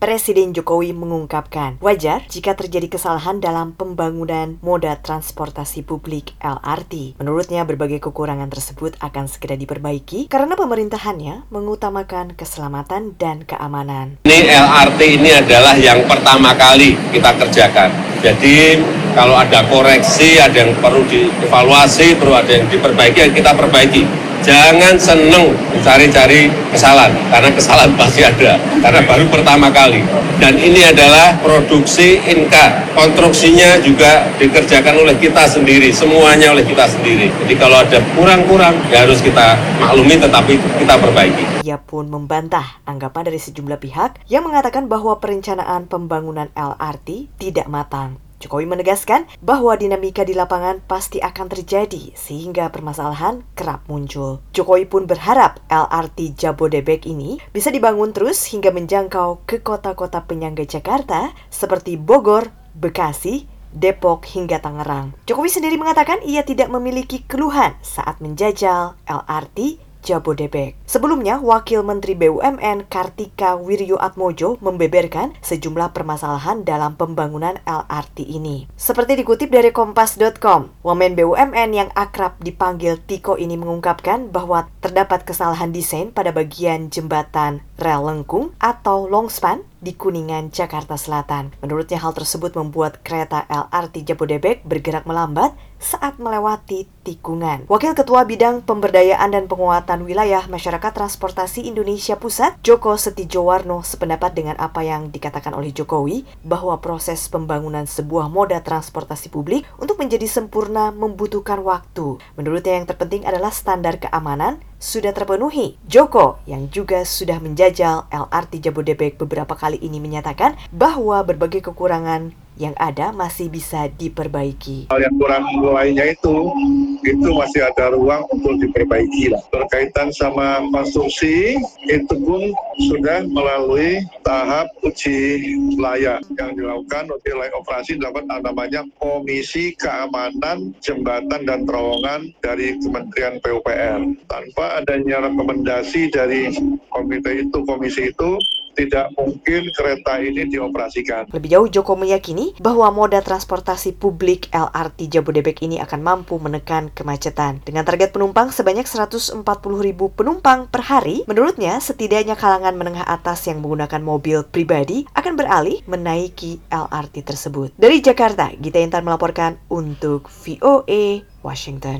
Presiden Jokowi mengungkapkan, wajar jika terjadi kesalahan dalam pembangunan moda transportasi publik LRT. Menurutnya, berbagai kekurangan tersebut akan segera diperbaiki karena pemerintahannya mengutamakan keselamatan dan keamanan. Ini LRT ini adalah yang pertama kali kita kerjakan. Jadi kalau ada koreksi, ada yang perlu dievaluasi, perlu ada yang diperbaiki, kita perbaiki. Jangan seneng cari-cari kesalahan, karena kesalahan pasti ada, karena baru pertama kali. Dan ini adalah produksi Inka, konstruksinya juga dikerjakan oleh kita sendiri, semuanya oleh kita sendiri. Jadi kalau ada kurang-kurang, ya harus kita maklumi, tetapi kita perbaiki. Ia pun membantah anggapan dari sejumlah pihak yang mengatakan bahwa perencanaan pembangunan LRT tidak matang. Jokowi menegaskan bahwa dinamika di lapangan pasti akan terjadi sehingga permasalahan kerap muncul. Jokowi pun berharap LRT Jabodebek ini bisa dibangun terus hingga menjangkau ke kota-kota penyangga Jakarta seperti Bogor, Bekasi, Depok hingga Tangerang. Jokowi sendiri mengatakan ia tidak memiliki keluhan saat menjajal LRT Jabodebek. Sebelumnya, Wakil Menteri BUMN Kartika Wirjoatmojo membeberkan sejumlah permasalahan dalam pembangunan LRT ini. Seperti dikutip dari Kompas.com, Wamen BUMN yang akrab dipanggil Tiko ini mengungkapkan bahwa terdapat kesalahan desain pada bagian jembatan rel lengkung atau longspan di Kuningan, Jakarta Selatan. Menurutnya hal tersebut membuat kereta LRT Jabodebek bergerak melambat saat melewati tikungan. Wakil Ketua Bidang Pemberdayaan dan Penguatan Wilayah Masyarakat Transportasi Indonesia Pusat, Joko Setijowarno, sependapat dengan apa yang dikatakan oleh Jokowi bahwa proses pembangunan sebuah moda transportasi publik untuk menjadi sempurna membutuhkan waktu. Menurutnya yang terpenting adalah standar keamanan sudah terpenuhi. Joko yang juga sudah menjajal LRT Jabodebek beberapa kali ini menyatakan bahwa berbagai kekurangan yang ada masih bisa diperbaiki. Hal yang kurang lainnya itu masih ada ruang untuk diperbaiki. Berkaitan sama konstruksi, itu pun sudah melalui tahap uji layak yang dilakukan, uji layak operasi dilakukan namanya Komisi Keamanan Jembatan dan Terowongan dari Kementerian PUPR. Tanpa adanya rekomendasi dari komisi itu, tidak mungkin kereta ini dioperasikan. Lebih jauh, Joko meyakini bahwa moda transportasi publik LRT Jabodebek ini akan mampu menekan kemacetan. Dengan target penumpang sebanyak 140.000 penumpang per hari, menurutnya setidaknya kalangan menengah atas yang menggunakan mobil pribadi akan beralih menaiki LRT tersebut. Dari Jakarta, Gita Intan melaporkan untuk VOA Washington.